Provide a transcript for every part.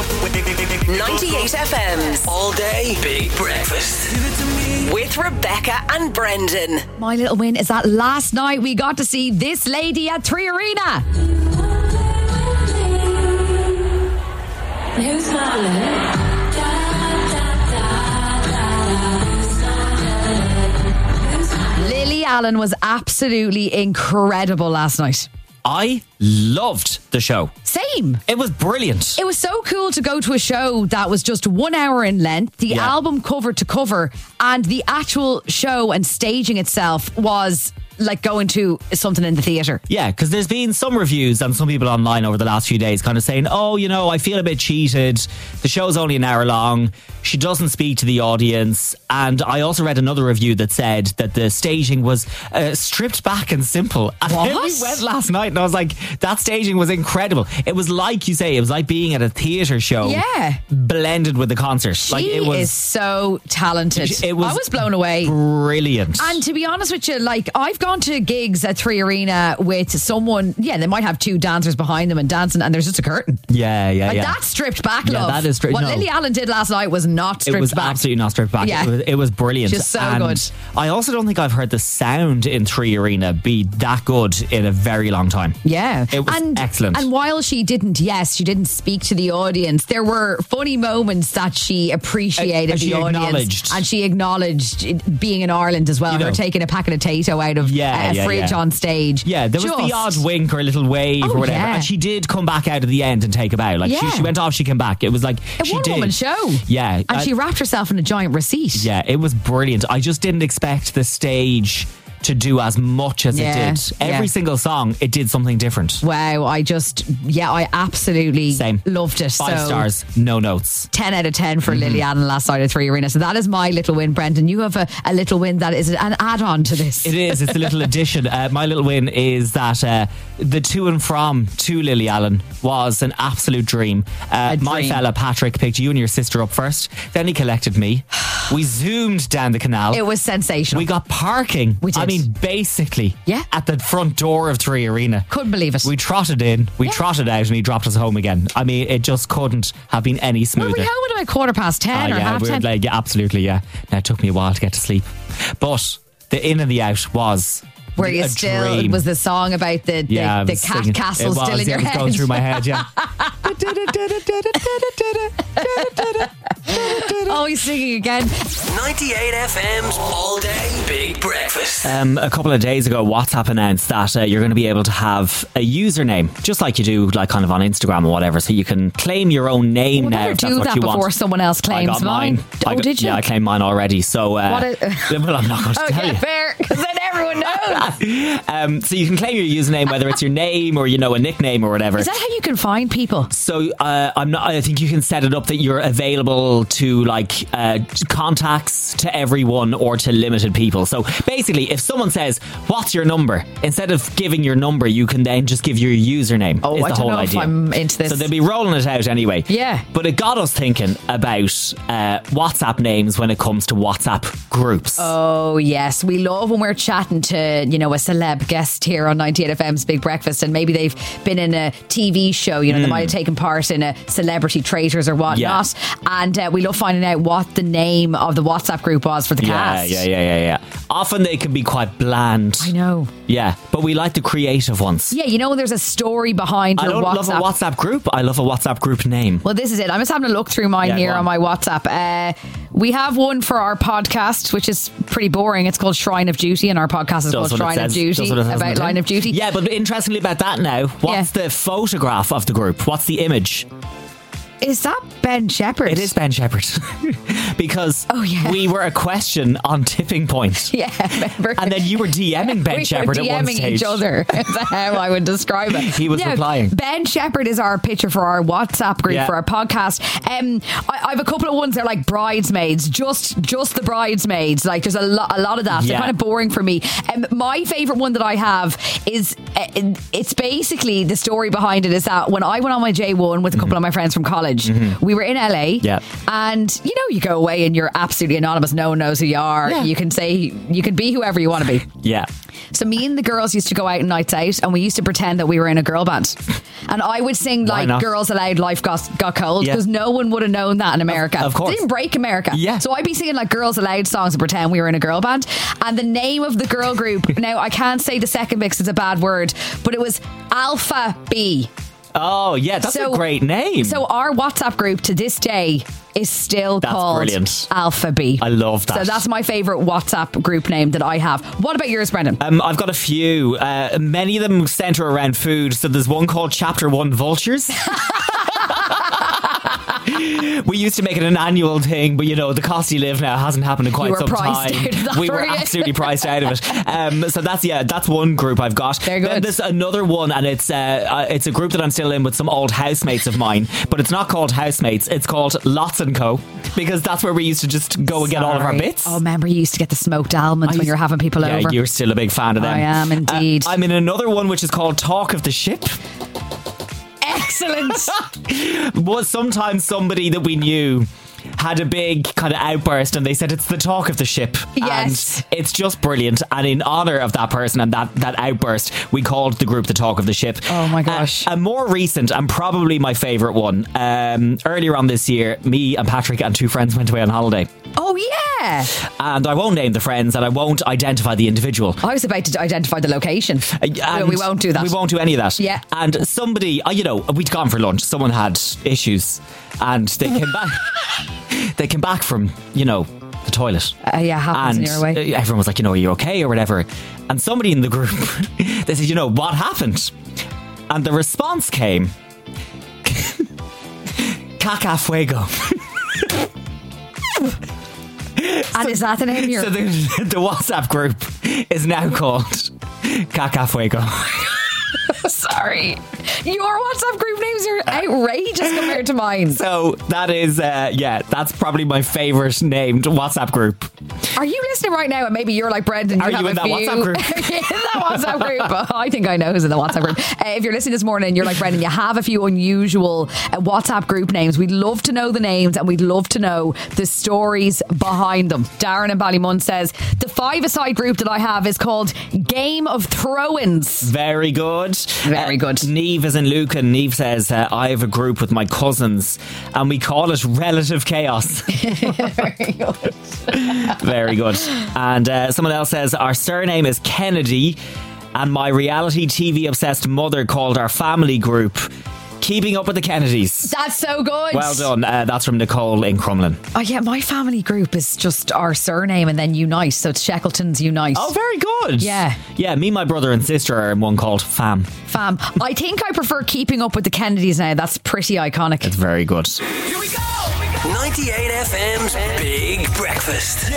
98 FM's All Day Big Breakfast with Rebecca and Brendan. My little win is that last night we got to see this lady at 3 Arena. Who's smiling? Lily Allen was absolutely incredible last night. I loved the show. Same. It was brilliant. It was so cool to go to a show that was just 1 hour in length, the album cover to cover, and the actual show and staging itself was like going to something in the theatre. Yeah, because there's been some reviews and some people online over the last few days kind of saying, oh, you know, I feel a bit cheated. The show's only an hour long. She doesn't speak to the audience. And I also read another review that said that the staging was stripped back and simple. And What? then we went last night and I was like, that staging was incredible. It was like you say, it was like being at a theatre show. Yeah. Blended with the concert. She is so talented. I was blown away. Brilliant. And to be honest with you, like, I've gone to gigs at 3 Arena with someone, they might have 2 dancers behind them and dancing, and there's just a curtain. Yeah. That's stripped back, Yeah, love. that is stripped. What No. Lily Allen did last night was not stripped back. It was absolutely not stripped back. Yeah. It was brilliant. Just so And good. I also don't think I've heard the sound in 3 Arena be that good in a very long time. Yeah. It was excellent. And while she didn't speak to the audience, there were funny moments that she appreciated And she the audience. acknowledged. And she acknowledged it being in Ireland as well. You know. Her taking a packet of potato out of a fridge on stage. Yeah, there was the odd wink or a little wave or whatever. yeah. And she did come back out at the end and take a bow. Like she went off, she came back. It was like A she did. one-woman show. Yeah. And she wrapped herself in a giant receipt. Yeah, it was brilliant. I just didn't expect the stage to do as much as it did. Every single song, it did something different. Wow, I absolutely loved it. 5 stars, no notes. 10 out of 10 for Lily Allen last night at 3 Arena. So that is my little win, Brendan. You have a little win that is an add-on to this. It is. It's a little addition. My little win is that the to and from to Lily Allen was an absolute dream. My fella Patrick picked you and your sister up first. Then he collected me. We zoomed down the canal. It was sensational. We got parking. We did. I mean, basically, at the front door of 3 Arena. Couldn't believe it. We trotted in, we trotted out, and he dropped us home again. I mean, it just couldn't have been any smoother. Were we home at about 10:15 or half 10? Like, absolutely, yeah. Now, it took me a while to get to sleep. But the in and the out was Were you a still, dream. was the song about the I was cat singing. castle It was, still in your it was head? going through my head, yeah. Oh, he's singing again. 98 FM's All Day Big Breakfast. A couple of days ago, WhatsApp announced that you're going to be able to have a username, just like you do, like kind of on Instagram or whatever. So you can claim your own name now. If that's do what that you before want. someone else claims I got mine. Did you? Yeah, I claimed mine already. So, well, I'm not going to tell you. Fair, because then everyone knows. So you can claim your username, whether it's your name or a nickname or whatever. Is that how you can find people? So I think you can set it up that you're available to contacts to everyone or to limited people. So basically, if someone says, "What's your number?" instead of giving your number, you can then just give your username. Oh, is I the don't whole know idea. if I'm into this. So they'll be rolling it out anyway. Yeah. But it got us thinking about WhatsApp names when it comes to WhatsApp groups. Oh, yes. We love when we're chatting to, a celeb guest here on 98 FM's Big Breakfast, and maybe they've been in a TV show, they might have taken part in a Celebrity Traitors or whatnot. And we love finding out what the name of the WhatsApp group was for the cast. Yeah. Often they can be quite bland. I know. Yeah, but we like the creative ones. Yeah, there's a story behind your I don't WhatsApp. love a WhatsApp group. I love a WhatsApp group name. Well, this is it. I'm just having a look through mine here on my WhatsApp. We have one for our podcast, which is pretty boring. It's called Shrine of Duty, and our podcast is called Shrine of Duty, about Line of Duty. Yeah, but interestingly about that now, what's the photograph of the group? What's the image? Is that Ben Shepherd? It is Ben Shepherd. Because we were a question on Tipping Point. Yeah, remember? And then you were DMing Ben Shepherd at one stage. We were DMing each other. That's how I would describe it. He was replying. Ben Shepherd is our picture for our WhatsApp group for our podcast. I have a couple of ones that are like bridesmaids, just the bridesmaids. Like there's a lot of that. They're kind of boring for me. My favourite one that I have is it's basically the story behind it is that when I went on my J1 with a couple of my friends from college, college. We were in LA. Yeah. And, you know, you go away and you're absolutely anonymous. No one knows who you are. Yeah. You can be whoever you want to be. Yeah. So me and the girls used to go out on nights out, and we used to pretend that we were in a girl band. And I would sing Why like not? Girls Aloud, Life Got Cold, because no one would have known that in America. Of course. It didn't break America. Yeah. So I'd be singing like Girls Aloud songs and pretend we were in a girl band. And the name of the girl group, now I can't say the second mix, it's a bad word, but it was Alpha B. Oh, yeah, that's a great name. So our WhatsApp group to this day is still called brilliant. Alpha B. I love that. So that's my favourite WhatsApp group name that I have. What about yours, Brendan? I've got a few. Many of them centre around food. So there's one called Chapter 1 Vultures. We used to make it an annual thing, but you know, the cost you live now hasn't happened in quite some time. We were absolutely priced out of it. So that's one group I've got. Very good. Then there's another one, and it's a group that I'm still in with some old housemates of mine, but it's not called housemates. It's called Lots and Co, because that's where we used to just go and get all of our bits. Oh, remember you used to get the smoked almonds when you're having people over? Yeah, you're still a big fan of them. I am indeed. I'm in another one which is called Talk of the Ship. Excellent. Was sometimes somebody that we knew had a big kind of outburst and they said it's the talk of the ship. Yes. And it's just brilliant. And in honour of that person and that outburst, we called the group the talk of the ship. Oh my gosh. A more recent and probably my favourite one. Earlier on this year, me and Patrick and two friends went away on holiday. Oh yeah. And I won't name the friends and I won't identify the individual. I was about to identify the location. We won't do that. We won't do any of that. Yeah. And somebody, we'd gone for lunch. Someone had issues and they came back. They came back from, the toilet. Yeah, happens and in your way. Everyone was like, are you okay or whatever? And somebody in the group, they said, what happened? And the response came, Caca Fuego. And is that the name of your... So the WhatsApp group is now called Caca Fuego. Sorry. Your WhatsApp group names are outrageous compared to mine. So that is, that's probably my favourite named WhatsApp group. Are you listening right now and maybe you're like Brendan? Are you in that WhatsApp group? In that WhatsApp group. I think I know who's in the WhatsApp group. If you're listening this morning and you're like Brendan, you have a few unusual WhatsApp group names. We'd love to know the names and we'd love to know the stories behind them. Darren in Ballymun says, the five-a-side group that I have is called Game of Throw-ins. Very good. Very good. Neve is in Lucan. Neve says, I have a group with my cousins and we call it Relative Chaos. Very good. Very good. And someone else says, our surname is Kennedy and my reality TV obsessed mother called our family group Keeping Up with the Kennedys. That's so good. Well done. That's from Nicole in Crumlin. Oh yeah, my family group is just our surname and then Unite, so it's Shackletons Unite. Oh, very good. Yeah. Yeah, me, my brother and sister are in one called Fam. I think I prefer Keeping Up with the Kennedys now. That's pretty iconic. It's very good. Here we go. 98 FM's Big Breakfast.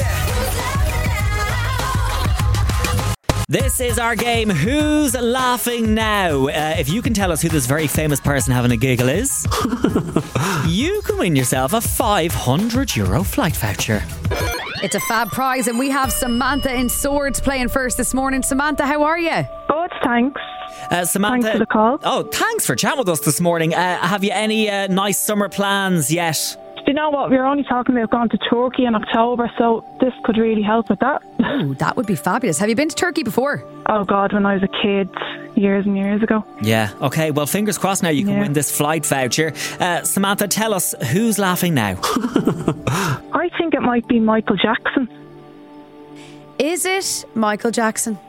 This is our game, Who's Laughing Now? If you can tell us who this very famous person having a giggle is, you can win yourself a €500 flight voucher. It's a fab prize, and we have Samantha in Swords playing first this morning. Samantha, how are you? Good, thanks. Samantha, Thanks for the call. Oh, thanks for chatting with us this morning. Have you any nice summer plans yet? Do you know what? We were only talking about going to Turkey in October, so this could really help with that. Oh, that would be fabulous. Have you been to Turkey before? Oh, God, when I was a kid, years and years ago. Yeah, okay. Well, fingers crossed now you can win this flight voucher. Samantha, tell us, who's laughing now? I think it might be Michael Jackson. Is it Michael Jackson?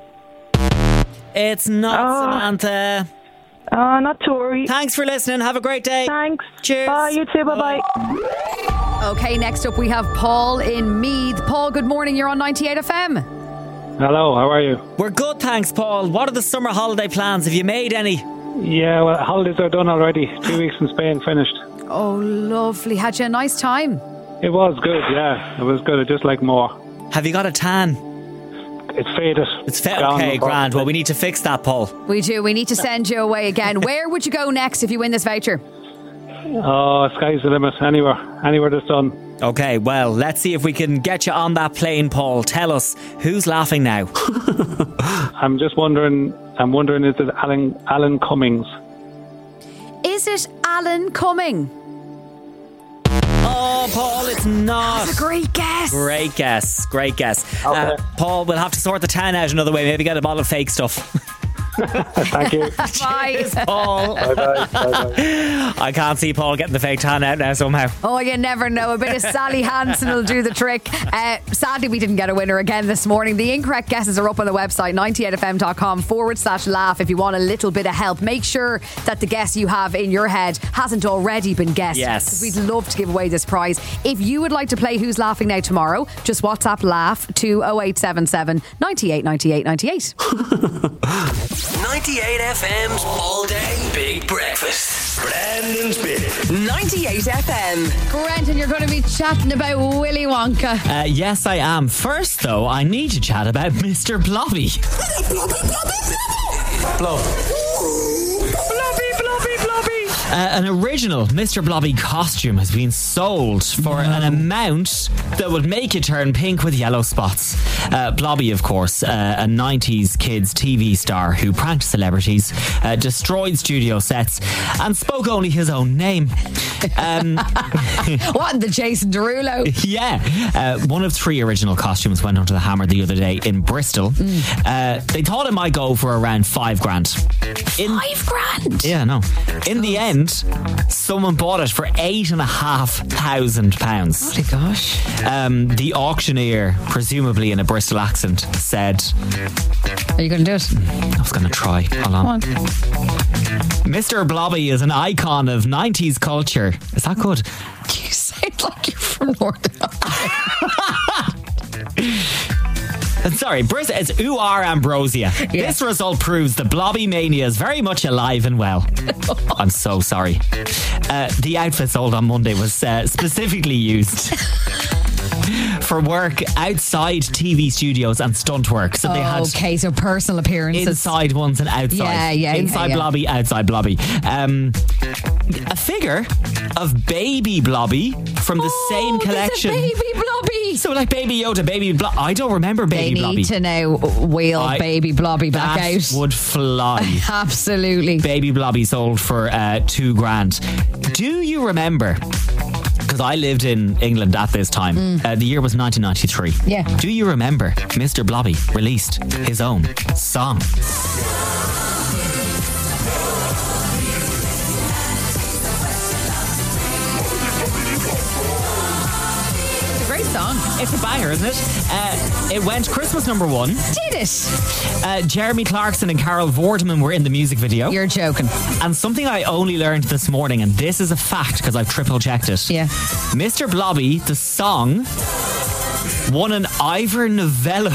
It's not, Samantha. Not to worry. Thanks for listening. Have a great day. Thanks. Cheers. Bye, you too. Bye-bye. Okay, next up we have Paul in Meath. Paul, good morning. You're on 98 FM. Hello, how are you? We're good, thanks, Paul. What are the summer holiday plans? Have you made any? Yeah, well, holidays are done already. 2 weeks in Spain finished. Oh, lovely. Had you a nice time? It was good, yeah. It was good. I just like more. Have you got a tan? It's faded. Okay, grand. Well, we need to fix that, Paul. We do. We need to send you away again. Where would you go next if you win this voucher? Oh, sky's the limit. Anywhere that's done. Okay, well, let's see if we can get you on that plane, Paul. Tell us, who's laughing now? I'm wondering, is it Alan Cummings? Is it Alan Cumming? Oh, Paul, it's not. That's a great guess. Great guess. Okay. Paul, we'll have to sort the 10 out another way. Maybe get a bottle of fake stuff. Thank you. Bye. Paul. Bye-bye. I can't see Paul getting the fake tan out now somehow. Oh, you never know. A bit of Sally Hansen will do the trick. Sadly, we didn't get a winner again this morning. The incorrect guesses are up on the website, 98fm.com/laugh if you want a little bit of help. Make sure that the guess you have in your head hasn't already been guessed. Yes. Because we'd love to give away this prize. If you would like to play Who's Laughing Now tomorrow, just WhatsApp laugh to 0877 98 98 98. 98 FM's All Day Big Breakfast. Brandon's Bit. 98 FM. Brenton, you're going to be chatting about Willy Wonka. Yes, I am. First, though, I need to chat about Mr. Blobby. An original Mr. Blobby costume has been sold for an amount that would make you turn pink with yellow spots. Blobby, of course, a 90s kids TV star who pranked celebrities, destroyed studio sets, and spoke only his own name. What, the Jason Derulo? Yeah. One of 3 original costumes went onto the hammer the other day in Bristol. They thought it might go for around $5,000. $5,000? Yeah, no. In the end, someone bought it for £8,500. Holy gosh. The auctioneer, presumably in a Bristol accent, said, Are you going to do it? I was going to try. Hold on. Come on. Mr. Blobby is an icon of 90s culture. Is that good? You sound like you're from Northern Sorry, it's UR Ambrosia. Yeah. This result proves the Blobby mania is very much alive and well. I'm so sorry. The outfit sold on Monday was specifically used for work outside TV studios and stunt work. So they had so personal appearances. inside ones and outside. Yeah, inside Blobby, outside Blobby. A figure of Baby Blobby from the same collection. There's a Baby Blobby. So like Baby Yoda, Baby Blobby. I don't remember Baby Blobby. They need to now wheel Baby Blobby back that out. Would fly. Absolutely. Baby Blobby sold for $2,000. Do you remember? Because I lived in England at this time. The year was 1993. Yeah. Do you remember Mr. Blobby released his own song? Great song. It's a banger, isn't it? It went Christmas number 1. Did it? Jeremy Clarkson and Carol Vorderman were in the music video. You're joking. And something I only learned this morning, and this is a fact because I've triple checked it. Yeah. Mr. Blobby, the song, won an Ivor Novello.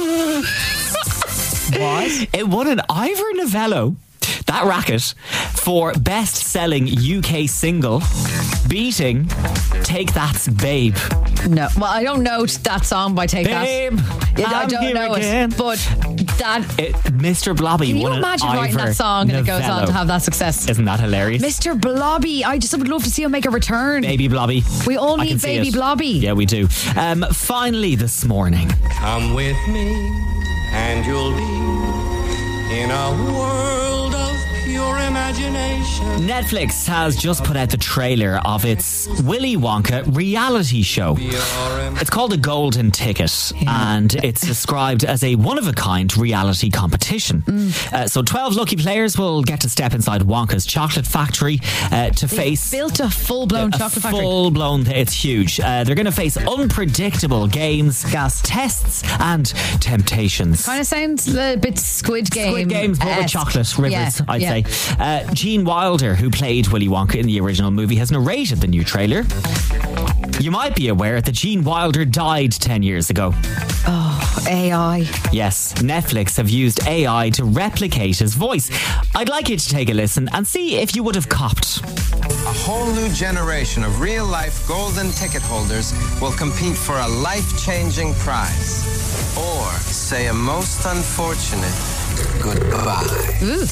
What? It won an Ivor Novello, that racket, for best-selling UK single, beating Take That's Babe. No. Well, I don't know that song by Take Babe, That. I I'm don't here know again. it. But that... Mr. Blobby Can you won an imagine Ivor writing that song and it goes on Novello. to have that success? Isn't that hilarious? Mr. Blobby. I just would love to see him make a return. Baby Blobby. We all I need can see Baby it. Blobby. Yeah, we do. Finally this morning. Come with me and you'll be in a world of pure imagination. Netflix has just put out the trailer of its Willy Wonka reality show. It's called The Golden Ticket, and it's described as a one-of-a-kind reality competition. So 12 lucky players will get to step inside Wonka's chocolate factory to face... Built a full-blown chocolate factory. Full-blown, it's huge. They're going to face unpredictable games, tests, and temptations. Kind of sounds a bit Squid Game. Squid Games, but with chocolate rivers, I'd say. Gene Wilder, who played Willy Wonka in the original movie, has narrated the new trailer. You might be aware that Gene Wilder died 10 years ago. Oh, AI. Yes, Netflix have used AI to replicate his voice. I'd like you to take a listen and see if you would have copped. A whole new generation of real-life golden ticket holders will compete for a life-changing prize. Or say a most unfortunate goodbye. Ooh.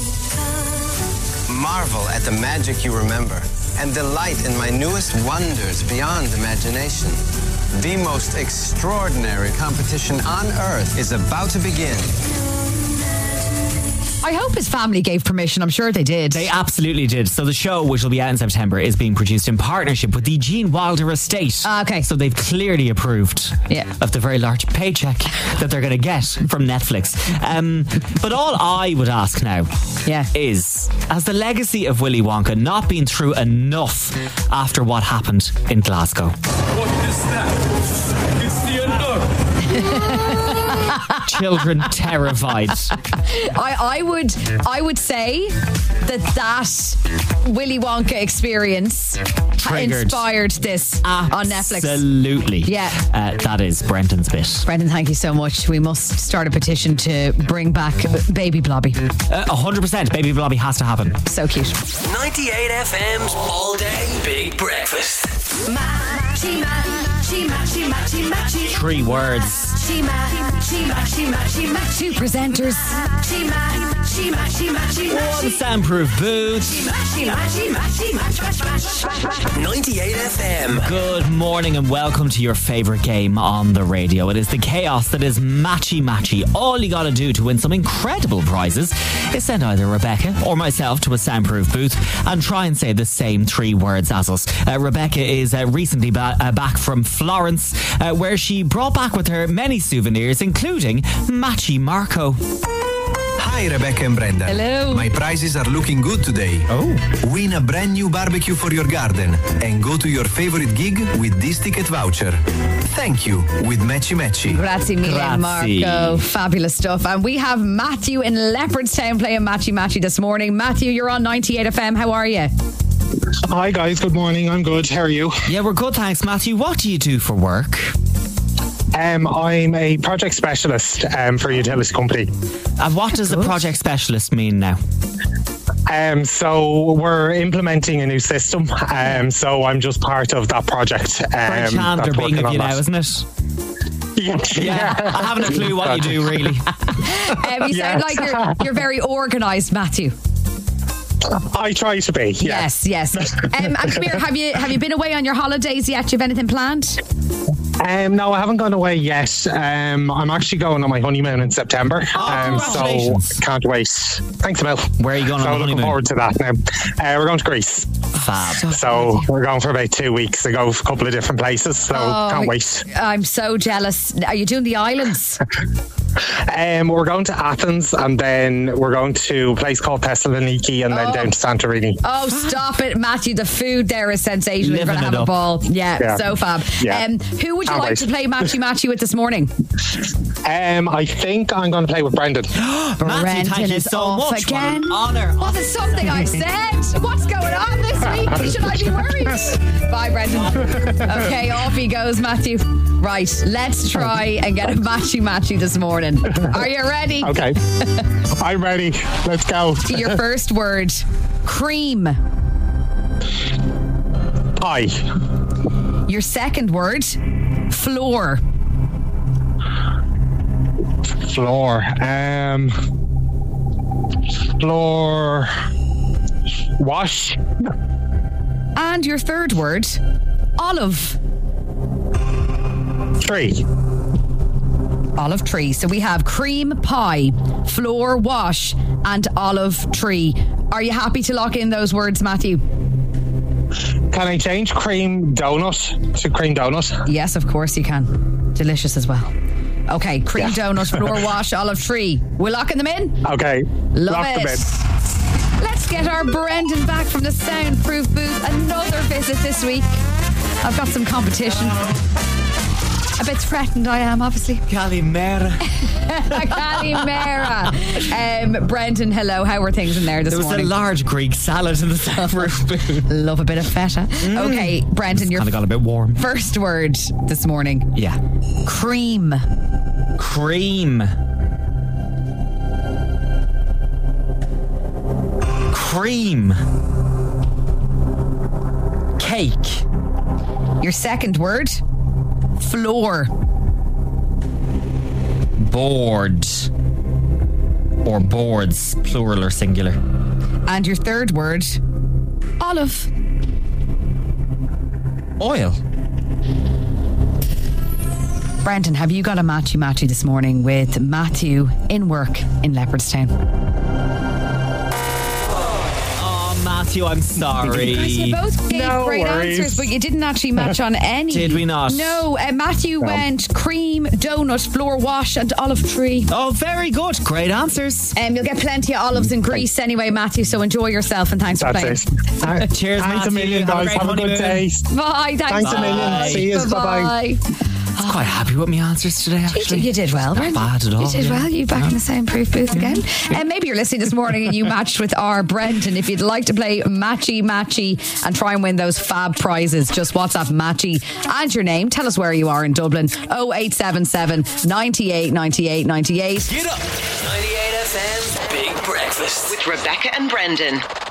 Marvel at the magic you remember and delight in my newest wonders beyond imagination. The most extraordinary competition on Earth is about to begin. I hope his family gave permission. I'm sure they did. They absolutely did. So the show, which will be out in September, is being produced in partnership with the Gene Wilder estate. Okay. So they've clearly approved of the very large paycheck that they're going to get from Netflix. But all I would ask now is, has the legacy of Willy Wonka not been through enough after what happened in Glasgow? What is that? It's the unknown. Children terrified. I would say that Willy Wonka experience Triggered. inspired this on Netflix. Absolutely. Yeah. That is Brendan's bit. Brendan, thank you so much. We must start a petition to bring back Baby Blobby. 100%. Baby Blobby has to happen. So cute. 98 FM's All Day Big Breakfast. Three words. Two presenters. One soundproof booth. 98 FM. Good morning and welcome to your favourite game on the radio. It is the chaos that is Matchy Matchy. All you got to do to win some incredible prizes is send either Rebecca or myself to a soundproof booth and try and say the same three words as us. Rebecca is recently back from Florence, where she brought back with her many souvenirs, including Matchy Marco. Hi, Rebecca and Brenda. Hello. My prizes are looking good today. Oh. Win a brand new barbecue for your garden and go to your favorite gig with this ticket voucher. Thank you with Matchy Matchy. Grazie mille, Grazie. Marco. Fabulous stuff. And we have Matthew in Leopardstown playing Matchy Matchy this morning. Matthew, you're on 98 FM. How are you? Hi guys, good morning. I'm good. How are you? Yeah, we're good, thanks, Matthew. What do you do for work? I'm a project specialist for a utility company. And what does a project specialist mean now? So we're implementing a new system. So I'm just part of that project. Very Chandler being of you now, isn't it? Yeah. I haven't a clue what you do, really. You sound like you're very organised, Matthew. I try to be. Yeah. Yes. And come here, have you been away on your holidays yet? Do you have anything planned? No, I haven't gone away yet. I'm actually going on my honeymoon in September. So congratulations. Can't wait. Thanks, Mel. Where are you going on So honeymoon? looking forward to that now. We're going to Greece. Fab. So we're going for about 2 weeks to go a couple of different places. So can't wait. I'm so jealous. Are you doing the islands? We're going to Athens and then we're going to a place called Thessaloniki and then down to Santorini. Oh, stop it, Matthew. The food there is sensational. You're going to have a ball. Yeah, so fab. Yeah. Who would you Can't like wait. to play Matchy Matchy with this morning? I think I'm going to play with Brendan. Matthew, thank Brendan you is so off much. again. What an honour. Was it something I said? What's going on this week? Should I be worried? Bye, Brendan. Okay, off he goes, Matthew. Right, let's try and get a Matchy Matchy this morning. Are you ready? Okay. I'm ready. Let's go. Your first word, cream. Pie. Your second word, floor. Floor. Floor. Wash. And your third word, olive. Tree. Olive tree. So we have cream pie, floor wash, and olive tree. Are you happy to lock in those words, Matthew? Can I change cream donut to cream donut? Yes, of course you can. Delicious as well. Okay, cream donut, floor wash, olive tree. We're locking them in? Okay. Love Lock it. them in. Let's get our Brendan back from the soundproof booth. Another visit this week. I've got some competition. A bit threatened I am, obviously. Calimera. Calimera. Brendan, hello. How are things in there this morning? There was a large Greek salad in the soundproof booth. Love a bit of feta. Okay, Brendan, your Kind of got a bit warm. first word this morning. Yeah. Cream. Cream. Cream. Cake. Your second word, floor. Board. Or boards, plural or singular. And your third word, olive. Oil. Brendan, have you got a matchy-matchy this morning with Matthew in work in Leopardstown? Matthew, I'm sorry. Guys, you both gave great worries. answers, but you didn't actually match on any. Did we not? No, Matthew went cream, donut, floor wash, and olive tree. Oh, very good. Great answers. You'll get plenty of olives in Greece anyway, Matthew, so enjoy yourself and thanks for playing. It. Cheers, Thanks Matthew. a million, guys. Have a good day. Bye. Thanks a million. See you. Bye-bye. I was quite happy with my answers today, actually. You did well. Not bad at all. You did well. You back in the soundproof booth again. And maybe you're listening this morning and you matched with our Brendan. If you'd like to play Matchy and try and win those fab prizes, just WhatsApp Matchy and your name. Tell us where you are in Dublin. 0877 98 98 98. Get up. 98 FM's Big Breakfast with Rebecca and Brendan.